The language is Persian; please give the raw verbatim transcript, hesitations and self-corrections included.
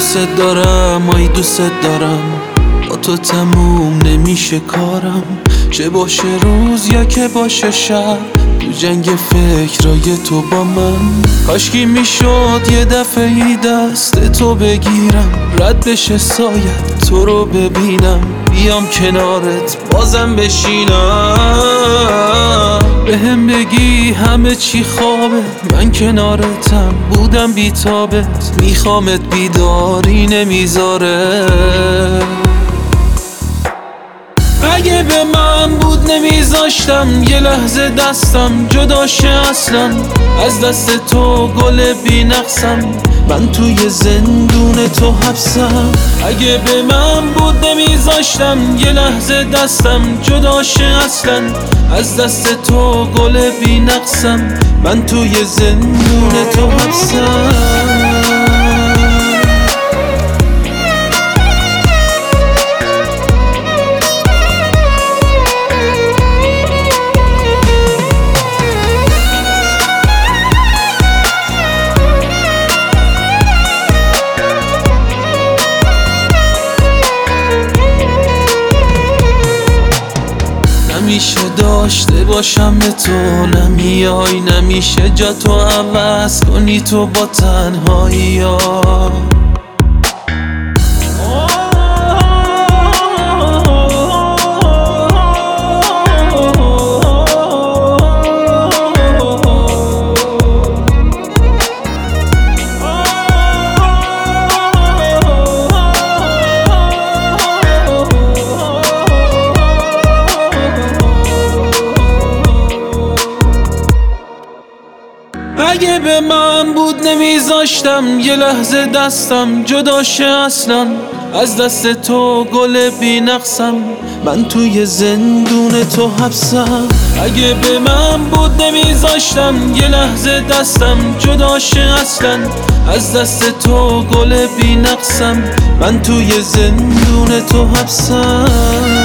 دوست دارم، آی دوست دارم، با تو تموم نمیشه کارم، چه باشه روز یا که باشه شب، تو جنگ فکرای تو با من. کاشکی میشد یه دفعه ای دست تو بگیرم، رد بشه سایت تو رو ببینم، بیام کنارت بازم بشینم، بهم بگی همه چی خوابه، من کنارتم بودم بیتابت، میخوامت بیداری نمیذاره. اگه به من بود نمیذاشتم یه لحظه دستم جدا شه اصلا، از دست تو گل بی نقصم، من توی زندون تو حبسم. اگه به من بود نمیذاشتم یه لحظه دستم جدا شه اصلا، از دست تو گل بی نقصم، من توی زندون تو حبسم. نمیشه داشته باشم به تو، نمیای، نمیشه جا تو عوض کنی تو با تنهایی ها. اگه به من بود نمیذاشتم یه لحظه دستم جدا شه اصلا، از دست تو گل بی نقصم، من توی زندون تو حبسم. اگه به من بود نمیذاشتم یه لحظه دستم جدا شه اصلا، از دست تو گل بی نقصم، من توی زندون تو حبسم.